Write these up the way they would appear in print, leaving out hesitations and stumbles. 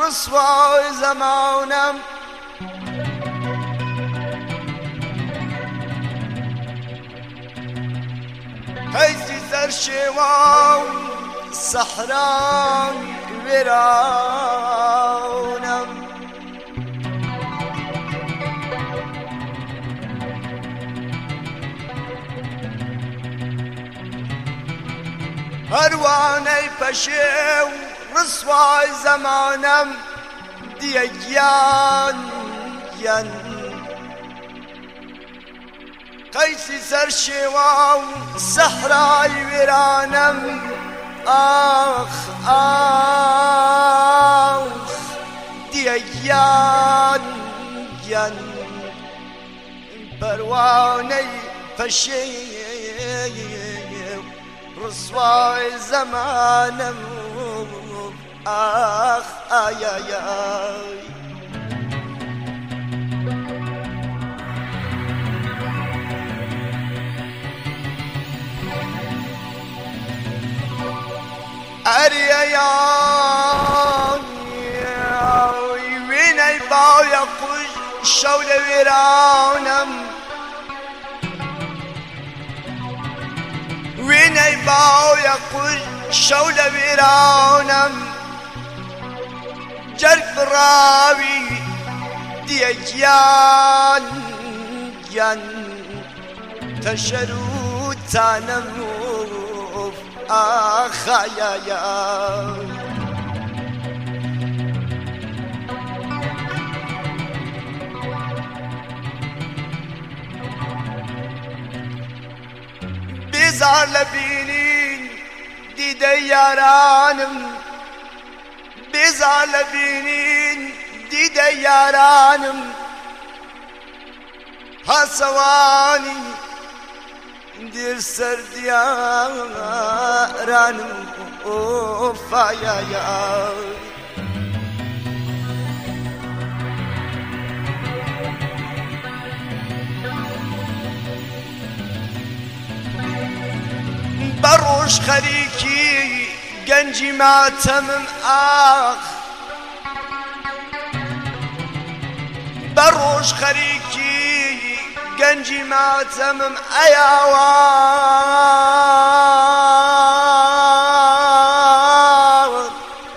رسوای زمانم هیزی زرشوان صحرای ویرانم هرواني پشه رسوای زمانم دیه گیان قیسی سرشوان صحرای ویرانم آخ دیه گیان پروانه پشه رسوای زمانم آخ آی آی آی اری آی وینای بایا خوش شول ویرانم وینای بایا خوش شول ویرانم جرگ براوی دیه گیان تشروتانم آخ آی آی آی بیزار لبینین دیده یارانم بیزار لبینین دیده یارانم حسوانی دیر سردیارانم اوف آی آی آی بروش خریکی گنجی ماتمم آخ بروش خریکی گنجی ماتمم ایوان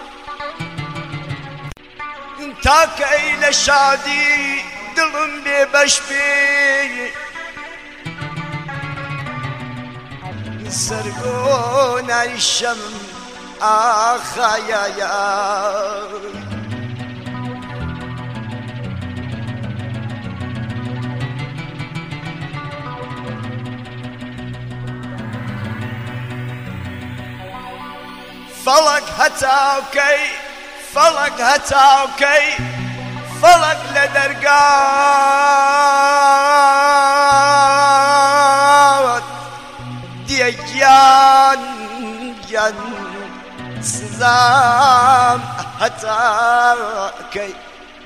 تاک ایل شادی دلم بی بش بی سرگون ایشم آخ آی آی آی فلك هتاوكي فلك هتاوكي فلك لدرقات ديجان سزام هتاوكي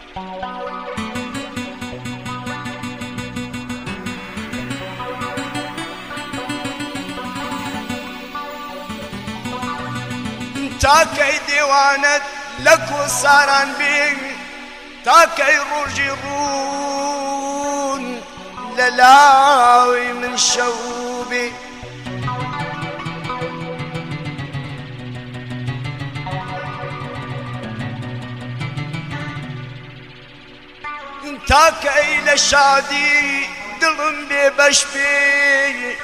تاكي ديوانت لكو ساران بين تاكي روجي رون للاوي من شوبي تاكي لشادي دلم ببشبي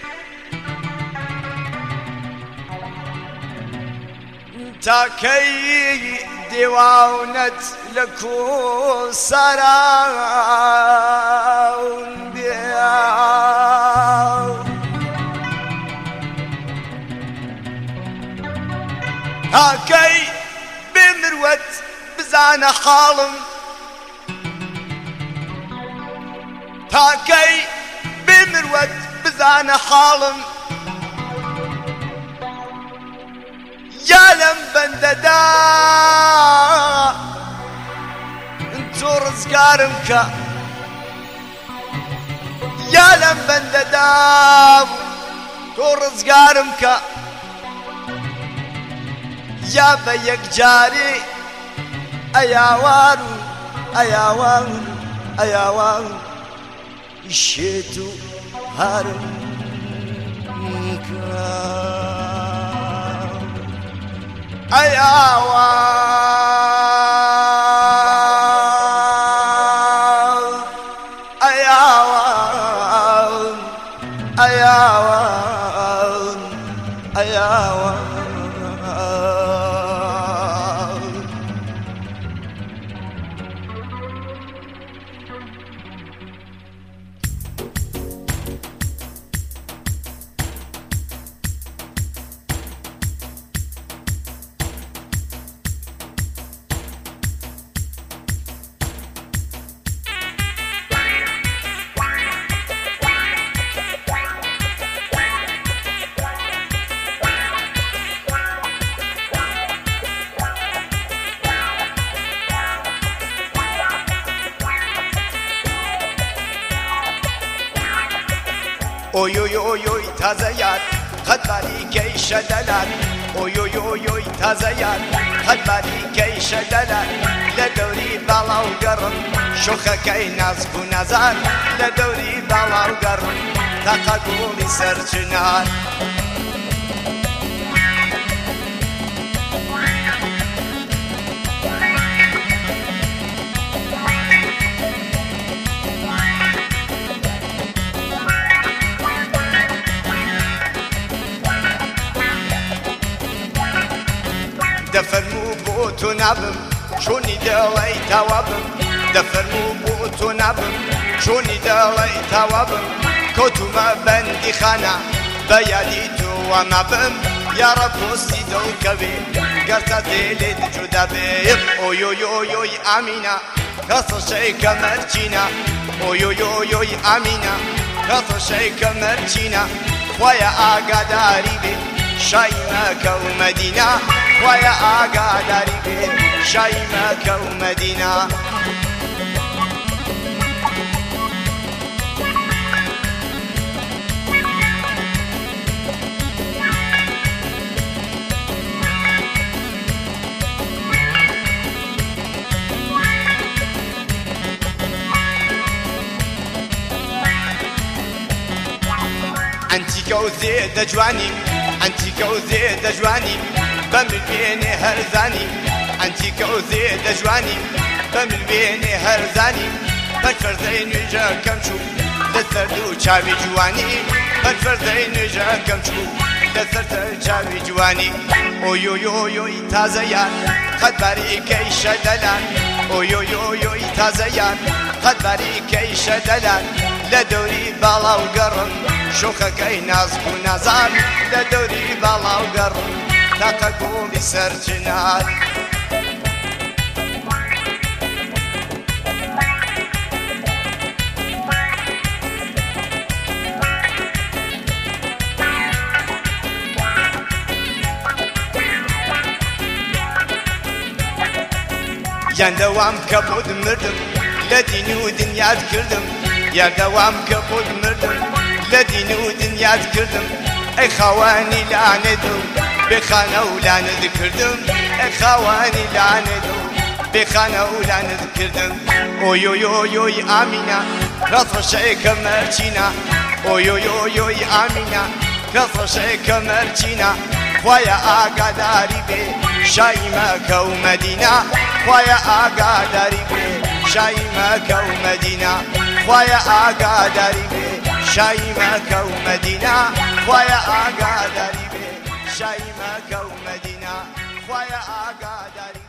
تاكي ديوانت لكو سراون بياو تاكي بمروت بزان حالم تاكي بمروت بزان حالم يالم بنددا انتو رزقارمك يالم بنددا تو رزقارمك يا بيك جاري أياوان أياوان أياوان الشتو هارم أياوان أياوان أياوان أياوان Oy oy oy oy taze yar Kadbari geyşe deler Oy oy oy oy taze yar Kadbari geyşe deler لدوري بالاو قرن شوخكي ناس كنزار لدوري بالاو قرن تقاقولي سرچنار دفرمو بوتو نبم شوني دلي توابم دفرمو بوتو نبم شوني دلي توابم كوتو ما بندي خانا بيادي تو وما بم يا رب وسيدو كبير قرطة ديلي جدا بيب اوي اوي اوي اوي امينة قصر شي كمرجينا اوي اوي اوي اوي امينة قصر شي كمرجينا خويا آقا داري بي شاي مكة ومدينة خويا آقا داري بي شاي مكة ومدينة أنتي كوزي دجواني أنتي كوزي دجواني بمل بيني هرزاني أنتي كوزي دجواني بمل بيني هرزاني بتفرزين وجا كمشو لسردو شاوي جواني بتفرزين وجا كمشو لسردو شاوي جواني أوي أوي أوي أوي تازيان قد بريكي شدلان أوي أوي أوي أوي تازيان قد بريكي شدلان لدوري بالا وقرن شوخكي ناس ونزار لدوري بالا وقرن تقاقولي سرچنار يان دوام كبود مردم لدين ودنيا كردم يان دوام كبود مردم لدين ودنيا كردم اي خواني لعنتو بخانه ولان ذكردم اي خواني لعنتو بخانه ولان ذكردم اوي اوي اوي اوي امينه رصر شيك مرجينا اوي اوي اوي اوي امينه رصر شيك مرجينا خويا آقا داري بي شاي مكة ومدينة خويا آقا داري بي شاي مكة ومدينة خويا آقا داري بي شاي مكة ومدينة خويا آقا داري بي شاي مكة ومدينة خويا آقا داري